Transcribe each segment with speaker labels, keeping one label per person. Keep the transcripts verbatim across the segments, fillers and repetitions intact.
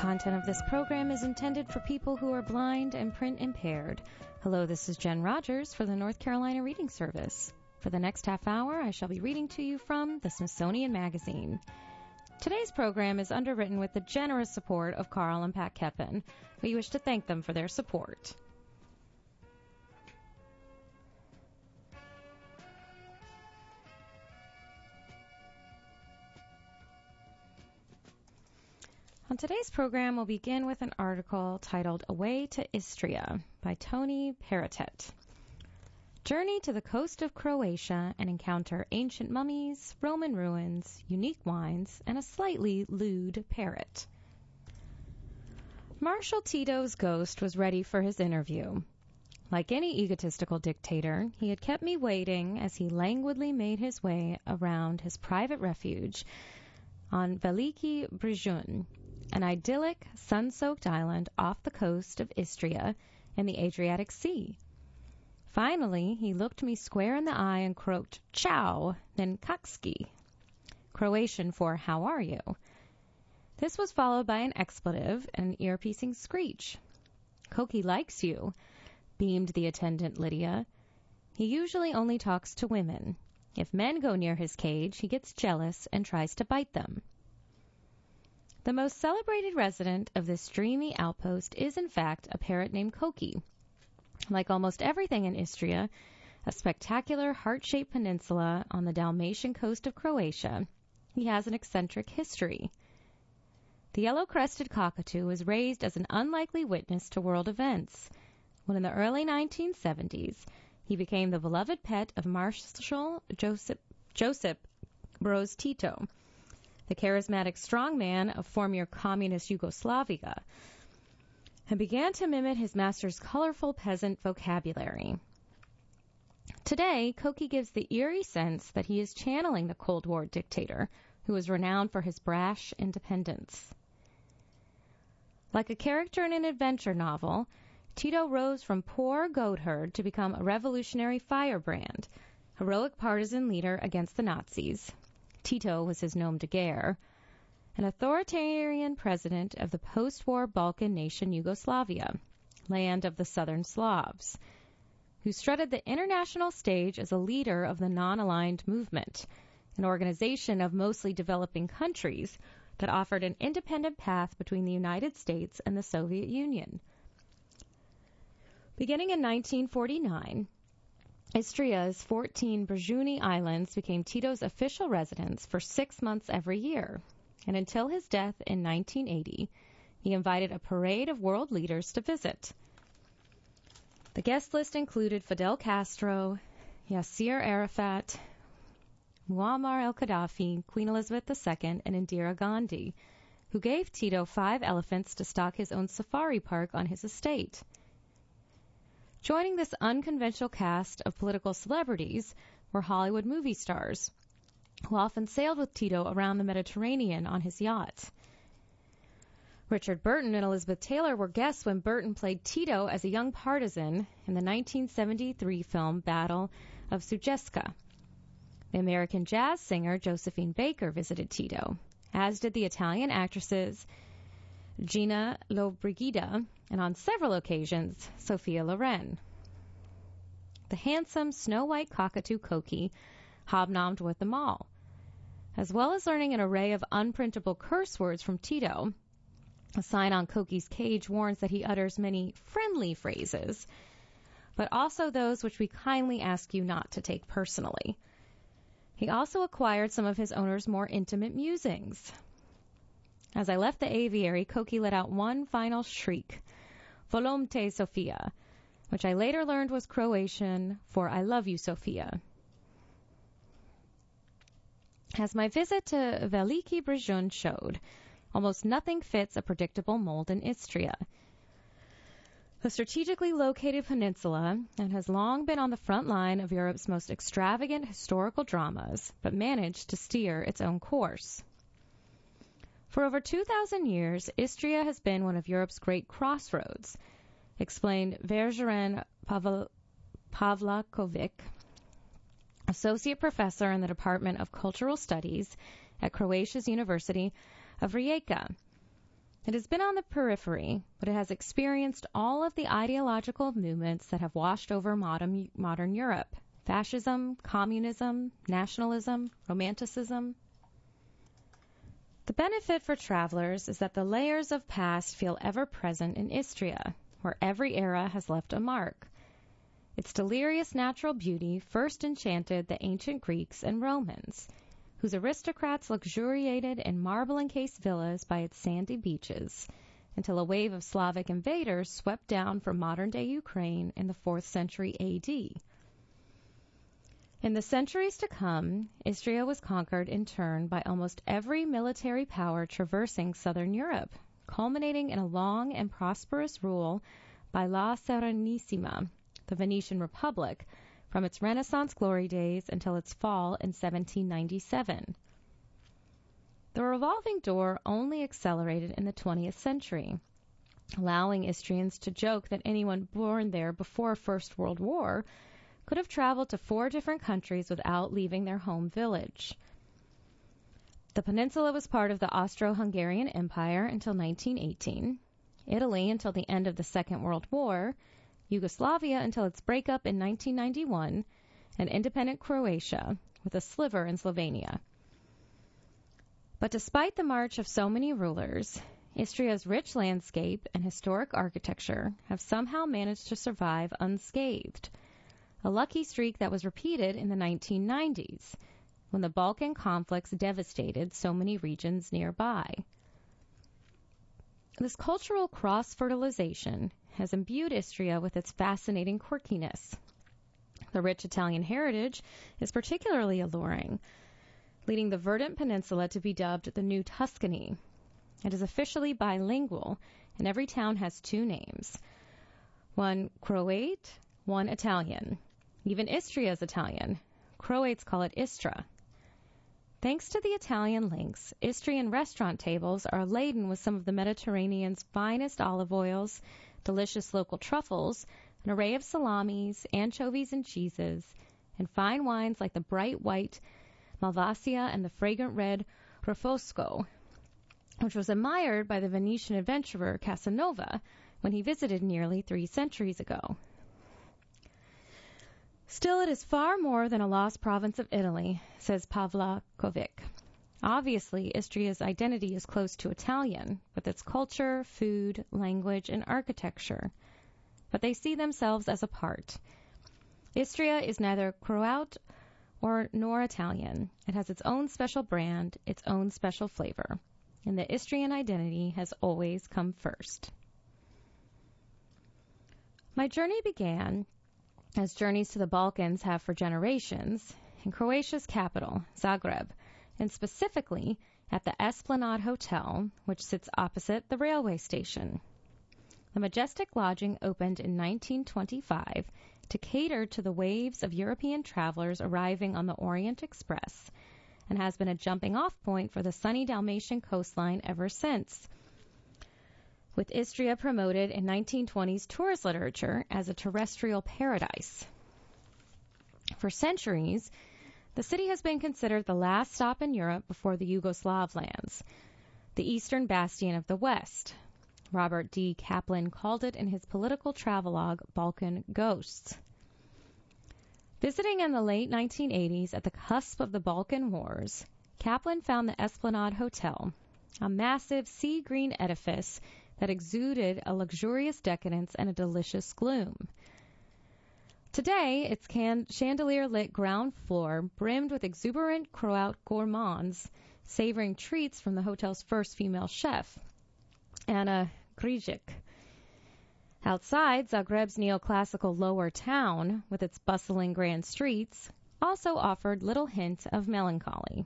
Speaker 1: content of this program is intended for people who are blind and print impaired. Hello, this is Jen Rogers for the North Carolina Reading Service. For the next half hour, I shall be reading to you from the Smithsonian Magazine. Today's program is underwritten with the generous support of Carl and Pat Keppen. We wish to thank them for their support. On today's program, we'll begin with an article titled Away to Istria by Tony Paratet. Journey to the coast of Croatia and encounter ancient mummies, Roman ruins, unique wines, and a slightly lewd parrot. Marshal Tito's ghost was ready for his interview. Like any egotistical dictator, he had kept me waiting as he languidly made his way around his private refuge on Veliki Brjun, an idyllic, sun-soaked island off the coast of Istria in the Adriatic Sea. Finally, he looked me square in the eye and croaked, "Ciao," then "Kakski," Croatian for "How are you?" This was followed by an expletive and an ear-piercing screech. "Koki likes you," beamed the attendant Lydia. "He usually only talks to women. If men go near his cage, he gets jealous and tries to bite them." The most celebrated resident of this dreamy outpost is, in fact, a parrot named Koki. Like almost everything in Istria, a spectacular heart-shaped peninsula on the Dalmatian coast of Croatia, he has an eccentric history. The yellow-crested cockatoo was raised as an unlikely witness to world events, when in the early nineteen seventies, he became the beloved pet of Marshal Josip, Josip Broz Tito, the charismatic strongman of former communist Yugoslavia, and began to mimic his master's colorful peasant vocabulary. Today, Koki gives the eerie sense that he is channeling the Cold War dictator, who was renowned for his brash independence. Like a character in an adventure novel, Tito rose from poor goatherd to become a revolutionary firebrand, heroic partisan leader against the Nazis. Tito was his nom de guerre, an authoritarian president of the post-war Balkan nation Yugoslavia, land of the Southern Slavs, who strutted the international stage as a leader of the non-aligned movement, an organization of mostly developing countries that offered an independent path between the United States and the Soviet Union. Beginning in nineteen forty-nine, Istria's fourteen Brjuni Islands became Tito's official residence for six months every year, and until his death in nineteen eighty, he invited a parade of world leaders to visit. The guest list included Fidel Castro, Yasser Arafat, Muammar al-Gaddafi, Queen Elizabeth the Second, and Indira Gandhi, who gave Tito five elephants to stock his own safari park on his estate. Joining this unconventional cast of political celebrities were Hollywood movie stars, who often sailed with Tito around the Mediterranean on his yacht. Richard Burton and Elizabeth Taylor were guests when Burton played Tito as a young partisan in the nineteen seventy-three film Battle of Sujecka. The American jazz singer Josephine Baker visited Tito, as did the Italian actresses Gina Lollobrigida, and on several occasions, Sophia Loren. The handsome snow-white cockatoo Koki hobnobbed with them all. As well as learning an array of unprintable curse words from Tito, a sign on Koki's cage warns that he utters many friendly phrases, but also those which we kindly ask you not to take personally. He also acquired some of his owner's more intimate musings. As I left the aviary, Koki let out one final shriek, "Volom te, Sophia," which I later learned was Croatian for "I love you, Sophia." As my visit to Veliki Brjun showed, almost nothing fits a predictable mold in Istria. A strategically located peninsula and has long been on the front line of Europe's most extravagant historical dramas, but managed to steer its own course. For over two thousand years, Istria has been one of Europe's great crossroads, explained Vergeren Pavel- Pavlakovic, associate professor in the Department of Cultural Studies at Croatia's University of Rijeka. It has been on the periphery, but it has experienced all of the ideological movements that have washed over modern, modern Europe. Fascism, communism, nationalism, romanticism. The benefit for travelers is that the layers of past feel ever present in Istria, where every era has left a mark. Its delirious natural beauty first enchanted the ancient Greeks and Romans, whose aristocrats luxuriated in marble-encased villas by its sandy beaches, until a wave of Slavic invaders swept down from modern-day Ukraine in the fourth century A D. In the centuries to come, Istria was conquered in turn by almost every military power traversing southern Europe, culminating in a long and prosperous rule by La Serenissima, the Venetian Republic, from its Renaissance glory days until its fall in seventeen ninety-seven. The revolving door only accelerated in the twentieth century, allowing Istrians to joke that anyone born there before First World War could have traveled to four different countries without leaving their home village. The peninsula was part of the Austro-Hungarian Empire until nineteen eighteen, Italy until the end of the Second World War, Yugoslavia until its breakup in nineteen ninety-one, and independent Croatia, with a sliver in Slovenia. But despite the march of so many rulers, Istria's rich landscape and historic architecture have somehow managed to survive unscathed, a lucky streak that was repeated in the nineteen nineties, when the Balkan conflicts devastated so many regions nearby. This cultural cross-fertilization has imbued Istria with its fascinating quirkiness. The rich Italian heritage is particularly alluring, leading the verdant peninsula to be dubbed the New Tuscany. It is officially bilingual, and every town has two names, one Croat, one Italian. Even Istria is Italian. Croats call it Istra. Thanks to the Italian links, Istrian restaurant tables are laden with some of the Mediterranean's finest olive oils, delicious local truffles, an array of salamis, anchovies and cheeses, and fine wines like the bright white Malvasia and the fragrant red Refosco, which was admired by the Venetian adventurer Casanova when he visited nearly three centuries ago. Still, it is far more than a lost province of Italy, says Pavlakovic. Obviously, Istria's identity is close to Italian, with its culture, food, language, and architecture. But they see themselves as a part. Istria is neither Croat or nor Italian. It has its own special brand, its own special flavor. And the Istrian identity has always come first. My journey began, as journeys to the Balkans have for generations, in Croatia's capital, Zagreb, and specifically at the Esplanade Hotel, which sits opposite the railway station. The majestic lodging opened in nineteen twenty-five to cater to the waves of European travelers arriving on the Orient Express, and has been a jumping-off point for the sunny Dalmatian coastline ever since, with Istria promoted in nineteen twenties tourist literature as a terrestrial paradise. For centuries, the city has been considered the last stop in Europe before the Yugoslav lands, the eastern bastion of the West. Robert D. Kaplan called it in his political travelogue Balkan Ghosts. Visiting in the late nineteen eighties at the cusp of the Balkan Wars, Kaplan found the Esplanade Hotel, a massive sea-green edifice that exuded a luxurious decadence and a delicious gloom. Today, its can- chandelier-lit ground floor brimmed with exuberant Croat gourmands, savoring treats from the hotel's first female chef, Anna Grijic. Outside, Zagreb's neoclassical lower town, with its bustling grand streets, also offered little hint of melancholy.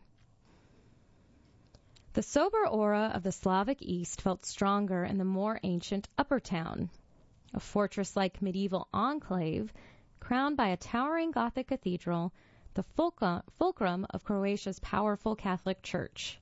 Speaker 1: The sober aura of the Slavic East felt stronger in the more ancient upper town, a fortress-like medieval enclave crowned by a towering Gothic cathedral, the fulcrum of Croatia's powerful Catholic Church.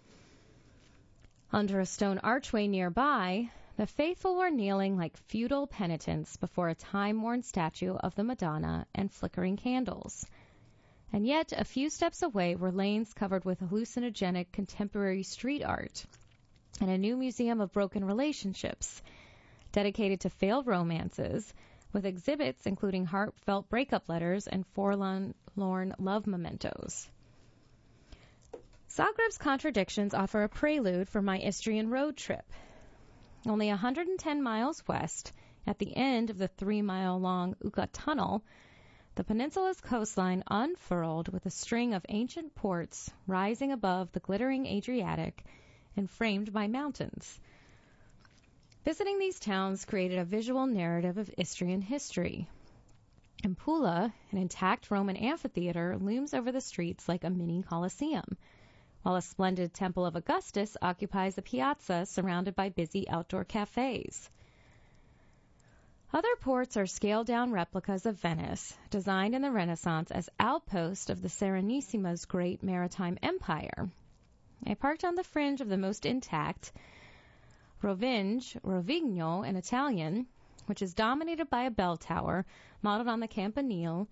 Speaker 1: Under a stone archway nearby, the faithful were kneeling like feudal penitents before a time-worn statue of the Madonna and flickering candles. And yet, a few steps away were lanes covered with hallucinogenic contemporary street art, and a new museum of broken relationships dedicated to failed romances, with exhibits including heartfelt breakup letters and forlorn love mementos. Zagreb's contradictions offer a prelude for my Istrian road trip. Only one hundred ten miles west, at the end of the three-mile-long Uka Tunnel, the peninsula's coastline unfurled with a string of ancient ports rising above the glittering Adriatic and framed by mountains. Visiting these towns created a visual narrative of Istrian history. In Pula, an intact Roman amphitheater looms over the streets like a mini Colosseum, while a splendid Temple of Augustus occupies a piazza surrounded by busy outdoor cafes. Other ports are scaled-down replicas of Venice, designed in the Renaissance as outposts of the Serenissimo's great maritime empire. I parked on the fringe of the most intact Rovinj, Rovigno in Italian, which is dominated by a bell tower modeled on the Campanile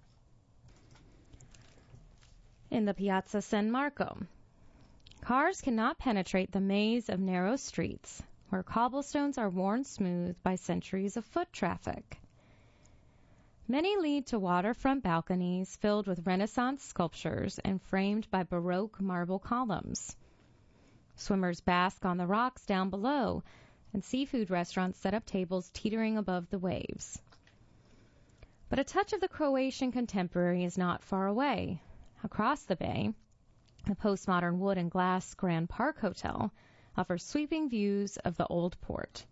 Speaker 1: in the Piazza San Marco. Cars cannot penetrate the maze of narrow streets, where cobblestones are worn smooth by centuries of foot traffic. Many lead to waterfront balconies filled with Renaissance sculptures and framed by Baroque marble columns. Swimmers bask on the rocks down below, and seafood restaurants set up tables teetering above the waves. But a touch of the Croatian contemporary is not far away. Across the bay, the postmodern wood and glass Grand Park Hotel offers sweeping views of the old port.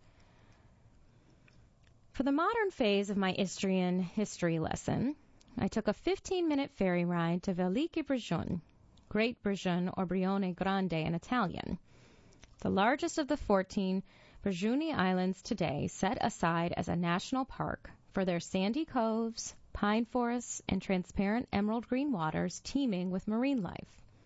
Speaker 1: For the modern phase of my Istrian history lesson, I took a fifteen-minute ferry ride to Veliki Brjun, Great Brjun or Brione Grande in Italian, the largest of the fourteen Brjuni Islands today set aside as a national park for their sandy coves, pine forests, and transparent emerald green waters teeming with marine life.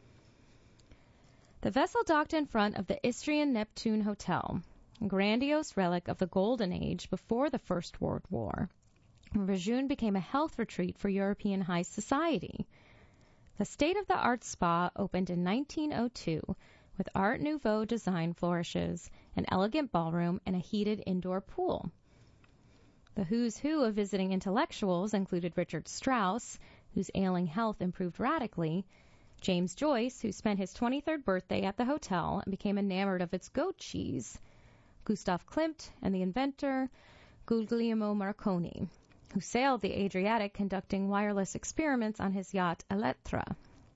Speaker 1: The vessel docked in front of the Istrian Neptune Hotel, a grandiose relic of the Golden Age before the First World War. Brjun became a health retreat for European high society. The state-of-the-art spa opened in nineteen oh two with Art Nouveau design flourishes, an elegant ballroom, and a heated indoor pool. The who's who of visiting intellectuals included Richard Strauss, whose ailing health improved radically, James Joyce, who spent his twenty-third birthday at the hotel and became enamored of its goat cheese, Gustav Klimt, and the inventor Guglielmo Marconi, who sailed the Adriatic conducting wireless experiments on his yacht Elettra.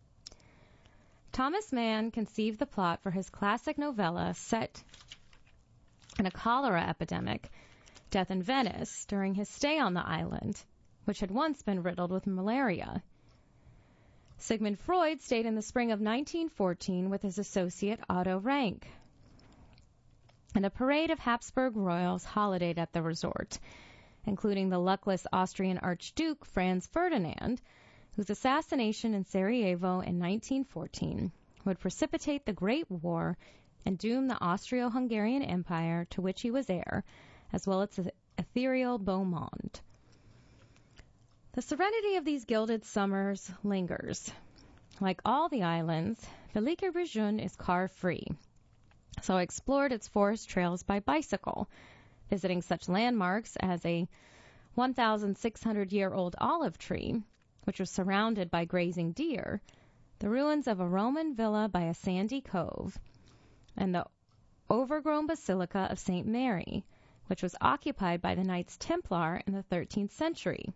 Speaker 1: Thomas Mann conceived the plot for his classic novella set in a cholera epidemic, Death in Venice, during his stay on the island, which had once been riddled with malaria. Sigmund Freud stayed in the spring of nineteen fourteen with his associate Otto Rank, and a parade of Habsburg royals holidayed at the resort, including the luckless Austrian Archduke Franz Ferdinand, whose assassination in Sarajevo in nineteen fourteen would precipitate the Great War and doom the Austro-Hungarian Empire to which he was heir, as well as its ethereal beau monde. The serenity of these gilded summers lingers. Like all the islands, Veliki Brjun is car-free, so I explored its forest trails by bicycle, visiting such landmarks as a one thousand six hundred year old olive tree, which was surrounded by grazing deer, the ruins of a Roman villa by a sandy cove, and the overgrown Basilica of Saint Mary, which was occupied by the Knights Templar in the thirteenth century.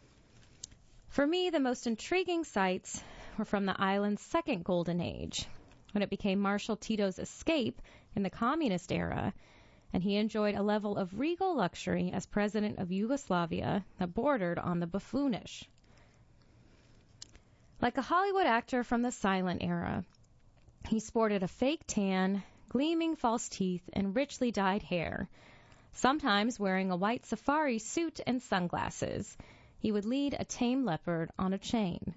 Speaker 1: For me, the most intriguing sights were from the island's second golden age, when it became Marshal Tito's escape in the communist era, and he enjoyed a level of regal luxury as president of Yugoslavia that bordered on the buffoonish. Like a Hollywood actor from the silent era, he sported a fake tan, gleaming false teeth, and richly dyed hair. Sometimes wearing a white safari suit and sunglasses, he would lead a tame leopard on a chain.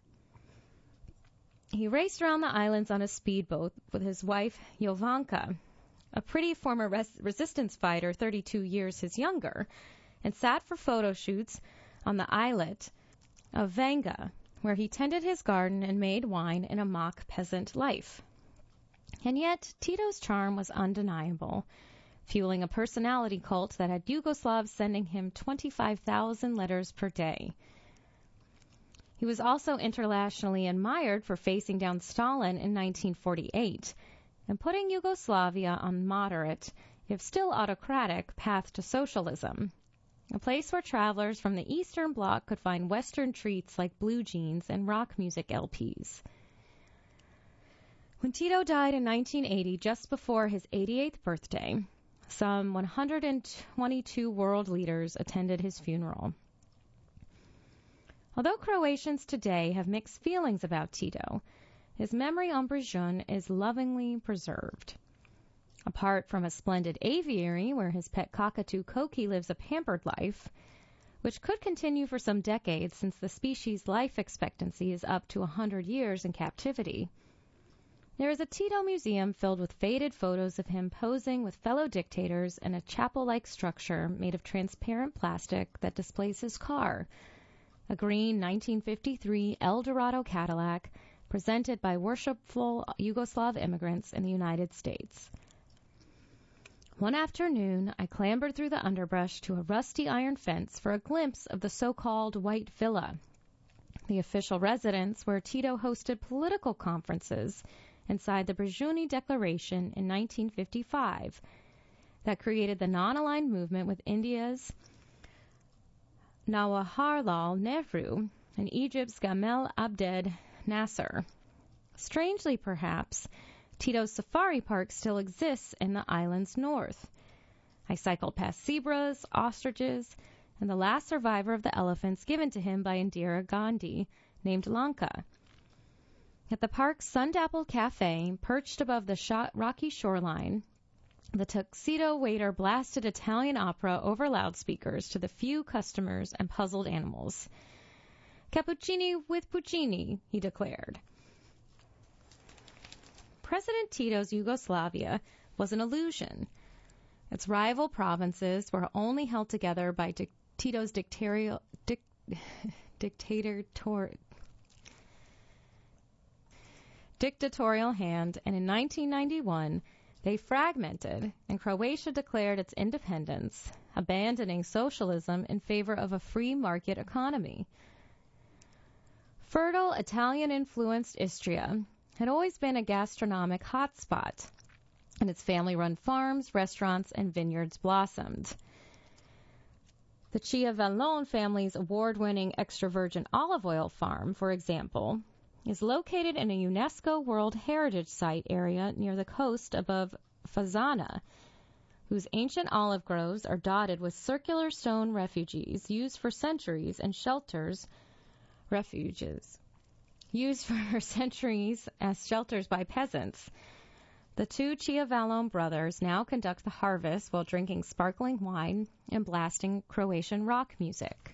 Speaker 1: He raced around the islands on a speedboat with his wife, Jovanka, a pretty former res- resistance fighter thirty-two years his younger, and sat for photo shoots on the islet of Vanga, where he tended his garden and made wine in a mock peasant life. And yet, Tito's charm was undeniable, fueling a personality cult that had Yugoslavs sending him twenty-five thousand letters per day. He was also internationally admired for facing down Stalin in nineteen forty-eight and putting Yugoslavia on moderate, if still autocratic, path to socialism, a place where travelers from the Eastern Bloc could find Western treats like blue jeans and rock music L Ps. When Tito died in nineteen eighty, just before his eighty-eighth birthday, some one hundred twenty-two world leaders attended his funeral. Although Croatians today have mixed feelings about Tito, his memory on Brijun is lovingly preserved. Apart from a splendid aviary where his pet cockatoo Koki lives a pampered life, which could continue for some decades since the species' life expectancy is up to one hundred years in captivity, there is a Tito museum filled with faded photos of him posing with fellow dictators in a chapel-like structure made of transparent plastic that displays his car, a green nineteen fifty-three Eldorado Cadillac presented by worshipful Yugoslav immigrants in the United States. One afternoon, I clambered through the underbrush to a rusty iron fence for a glimpse of the so-called White Villa, the official residence where Tito hosted political conferences inside the Brijuni Declaration in nineteen fifty-five that created the non-aligned movement with India's Jawaharlal Nehru and Egypt's Gamal Abdel Nasser. Strangely, perhaps, Tito's safari park still exists in the island's north. I cycled past zebras, ostriches, and the last survivor of the elephants given to him by Indira Gandhi, named Lanka. At the park's sun-dappled cafe, perched above the shot rocky shoreline, the tuxedo waiter blasted Italian opera over loudspeakers to the few customers and puzzled animals. "Cappuccini with Puccini," he declared. President Tito's Yugoslavia was an illusion. Its rival provinces were only held together by di- Tito's dictatorial, dic- dictator, dictatorial hand, and in nineteen ninety-one, they fragmented, and Croatia declared its independence, abandoning socialism in favor of a free market economy. Fertile Italian-influenced Istria had always been a gastronomic hotspot, and its family-run farms, restaurants, and vineyards blossomed. The Chiavallone family's award-winning extra virgin olive oil farm, for example, is located in a UNESCO World Heritage Site area near the coast above Fasana, whose ancient olive groves are dotted with circular stone refuges used for centuries and shelters refuges used for centuries as shelters by peasants. The two Chiavallone brothers now conduct the harvest while drinking sparkling wine and blasting Croatian rock music.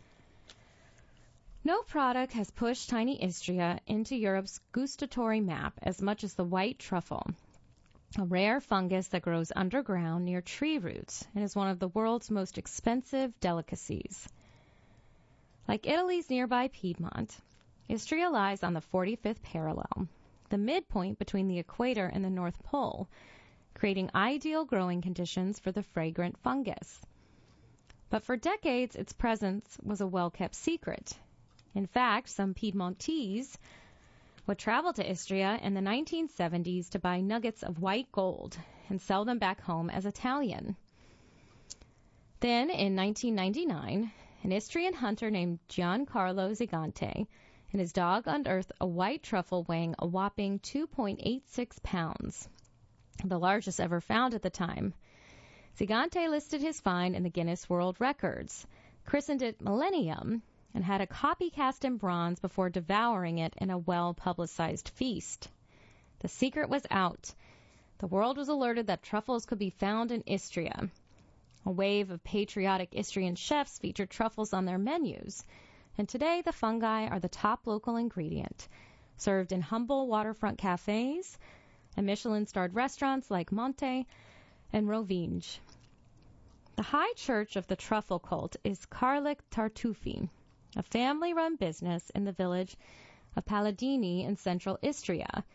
Speaker 1: No product has pushed tiny Istria into Europe's gustatory map as much as the white truffle, a rare fungus that grows underground near tree roots and is one of the world's most expensive delicacies. Like Italy's nearby Piedmont, Istria lies on the forty-fifth parallel, the midpoint between the equator and the North Pole, creating ideal growing conditions for the fragrant fungus. But for decades, its presence was a well-kept secret. In fact, some Piedmontese would travel to Istria in the nineteen seventies to buy nuggets of white gold and sell them back home as Italian. Then, in nineteen ninety-nine, an Istrian hunter named Giancarlo Zigante and his dog unearthed a white truffle weighing a whopping two point eight six pounds, the largest ever found at the time. Zigante listed his find in the Guinness World Records, christened it Millennium, and had a copy cast in bronze before devouring it in a well-publicized feast. The secret was out. The world was alerted that truffles could be found in Istria. A wave of patriotic Istrian chefs featured truffles on their menus, and today the fungi are the top local ingredient, served in humble waterfront cafes and Michelin-starred restaurants like Monte and Rovinj. The high church of the truffle cult is Karlik Tartufi, a family-run business in the village of Palladini in central Istria,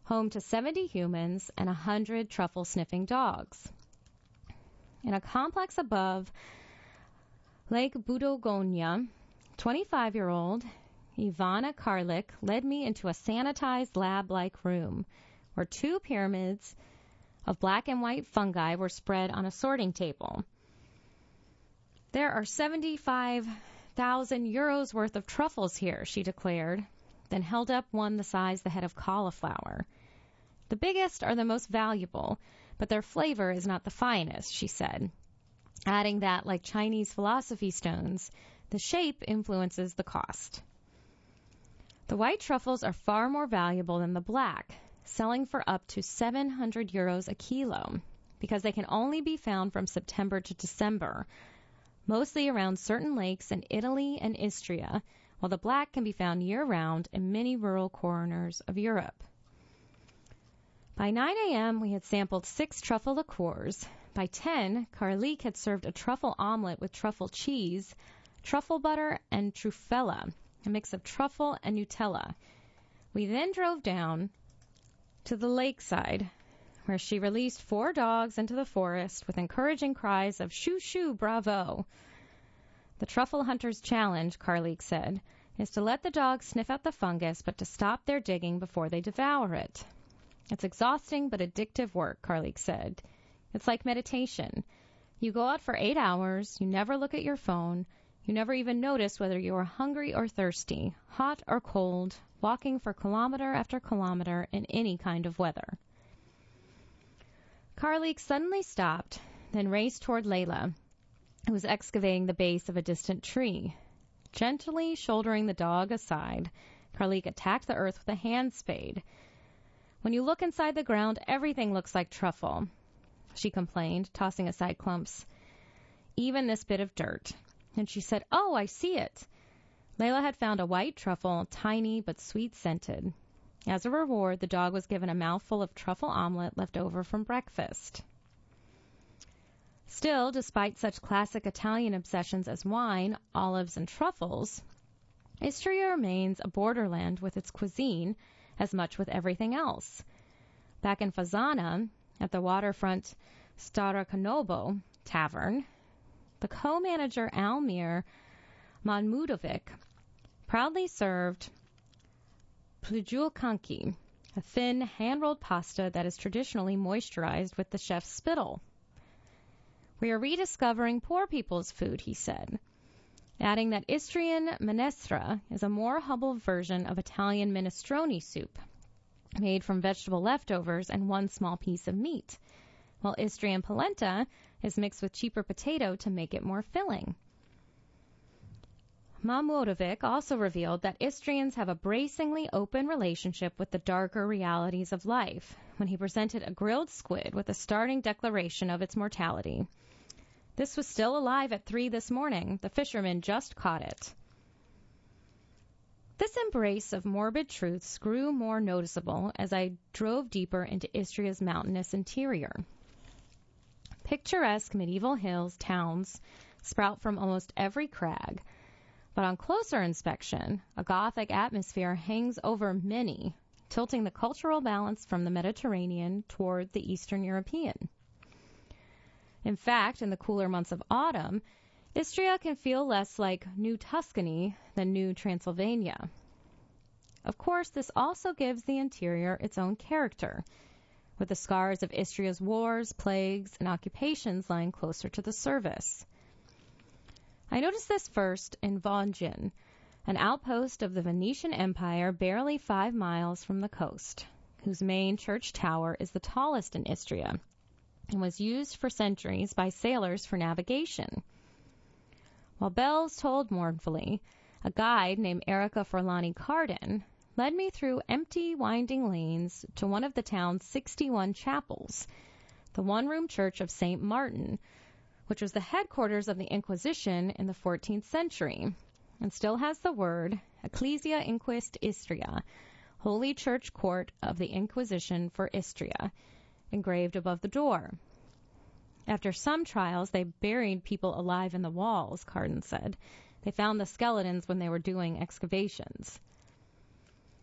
Speaker 1: home to seventy humans and one hundred truffle-sniffing dogs. In a complex above Lake Budogonia, twenty-five-year-old Ivana Karlik led me into a sanitized lab-like room where two pyramids of black and white fungi were spread on a sorting table. There are seventy-five thousand euros worth of truffles here, she declared, then held up one the size the head of cauliflower. The biggest are the most valuable, but their flavor is not the finest, she said, adding that, like Chinese philosophy stones, the shape influences the cost. The white truffles are far more valuable than the black, selling for up to seven hundred euros a kilo, because they can only be found from September to December, mostly around certain lakes in Italy and Istria, while the black can be found year-round in many rural corners of Europe. By nine a.m., we had sampled six truffle liqueurs. By ten, Karlik had served a truffle omelet with truffle cheese, truffle butter, and truffella, a mix of truffle and Nutella. We then drove down to the lakeside, where she released four dogs into the forest with encouraging cries of shoo shoo, bravo. The truffle hunter's challenge, Karlik said, is to let the dogs sniff out the fungus, but to stop their digging before they devour it. It's exhausting but addictive work, Karlik said. It's like meditation. You go out for eight hours, you never look at your phone, you never even notice whether you are hungry or thirsty, hot or cold, walking for kilometer after kilometer in any kind of weather. Karlik suddenly stopped, then raced toward Layla, who was excavating the base of a distant tree. Gently shouldering the dog aside, Karlik attacked the earth with a hand spade. When you look inside the ground, everything looks like truffle, she complained, tossing aside clumps, even this bit of dirt. And she said, oh, I see it. Layla had found a white truffle, tiny but sweet-scented. As a reward, the dog was given a mouthful of truffle omelet left over from breakfast. Still, despite such classic Italian obsessions as wine, olives, and truffles, Istria remains a borderland with its cuisine, as much with everything else. Back in Fasana, at the waterfront Starokanobo Tavern, the co-manager Almir Manmudovic proudly served plujulkanki, a thin, hand-rolled pasta that is traditionally moisturized with the chef's spittle. We are rediscovering poor people's food, he said, adding that Istrian minestra is a more humble version of Italian minestrone soup, made from vegetable leftovers and one small piece of meat, while Istrian polenta is mixed with cheaper potato to make it more filling. Mamudovic also revealed that Istrians have a bracingly open relationship with the darker realities of life when he presented a grilled squid with a starting declaration of its mortality. This was still alive at three this morning. The fisherman just caught it. This embrace of morbid truths grew more noticeable as I drove deeper into Istria's mountainous interior. Picturesque medieval hills, towns, sprout from almost every crag, but on closer inspection, a Gothic atmosphere hangs over many, tilting the cultural balance from the Mediterranean toward the Eastern European. In fact, in the cooler months of autumn, Istria can feel less like New Tuscany than New Transylvania. Of course, this also gives the interior its own character, with the scars of Istria's wars, plagues, and occupations lying closer to the surface. I noticed this first in Vonjin, an outpost of the Venetian Empire barely five miles from the coast, whose main church tower is the tallest in Istria and was used for centuries by sailors for navigation. While bells tolled mournfully, a guide named Erica Forlani Carden led me through empty, winding lanes to one of the town's sixty-one chapels, the one-room church of Saint Martin, which was the headquarters of the Inquisition in the fourteenth century, and still has the word Ecclesia Inquist Istria, Holy Church Court of the Inquisition for Istria, engraved above the door. After some trials, they buried people alive in the walls, Carden said. They found the skeletons when they were doing excavations.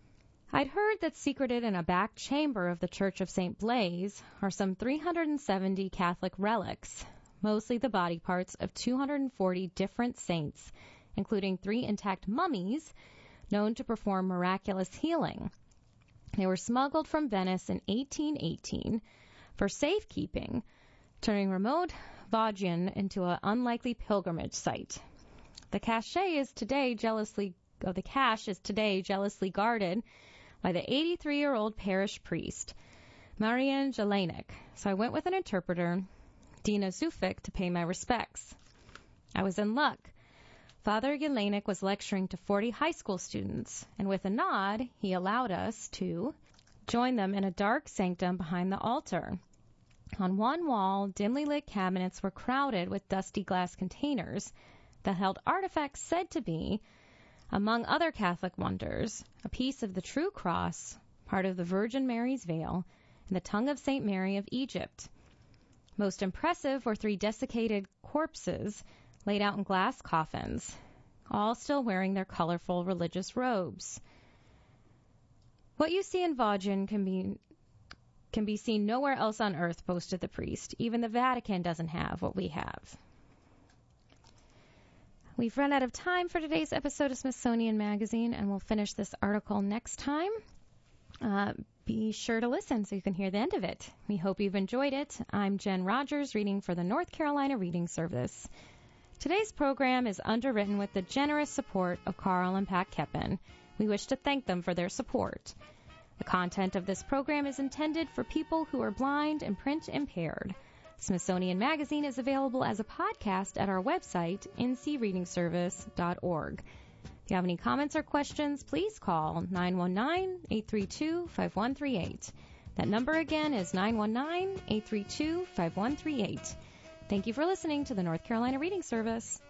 Speaker 1: I'd heard that secreted in a back chamber of the Church of Saint Blaise are some three hundred seventy Catholic relics, mostly the body parts of two hundred forty different saints, including three intact mummies known to perform miraculous healing. They were smuggled from Venice in eighteen eighteen for safekeeping, turning remote Vosgien into an unlikely pilgrimage site. The cache is today jealously, oh, the cache is today jealously guarded by the eighty-three-year-old parish priest, Marian Jelinek. So I went with an interpreter, Dina Zufik, to pay my respects. I was in luck. Father Jelinek was lecturing to forty high school students, and with a nod, he allowed us to join them in a dark sanctum behind the altar. On one wall, dimly lit cabinets were crowded with dusty glass containers that held artifacts said to be, among other Catholic wonders, a piece of the true cross, part of the Virgin Mary's veil, and the tongue of Saint Mary of Egypt. Most impressive were three desiccated corpses laid out in glass coffins, all still wearing their colorful religious robes. What you see in Vosgien can be can be seen nowhere else on earth, boasted the priest. Even the Vatican doesn't have what we have. We've run out of time for today's episode of Smithsonian Magazine, and we'll finish this article next time. Uh, be sure to listen so you can hear the end of it. We hope you've enjoyed it. I'm Jen Rogers, reading for the North Carolina Reading Service. Today's program is underwritten with the generous support of Carl and Pat Keppen. We wish to thank them for their support. The content of this program is intended for people who are blind and print impaired. Smithsonian Magazine is available as a podcast at our website, n c reading service dot org. If you have any comments or questions, please call nine one nine, eight three two, five one three eight. That number again is nine one nine, eight three two, five one three eight. Thank you for listening to the North Carolina Reading Service.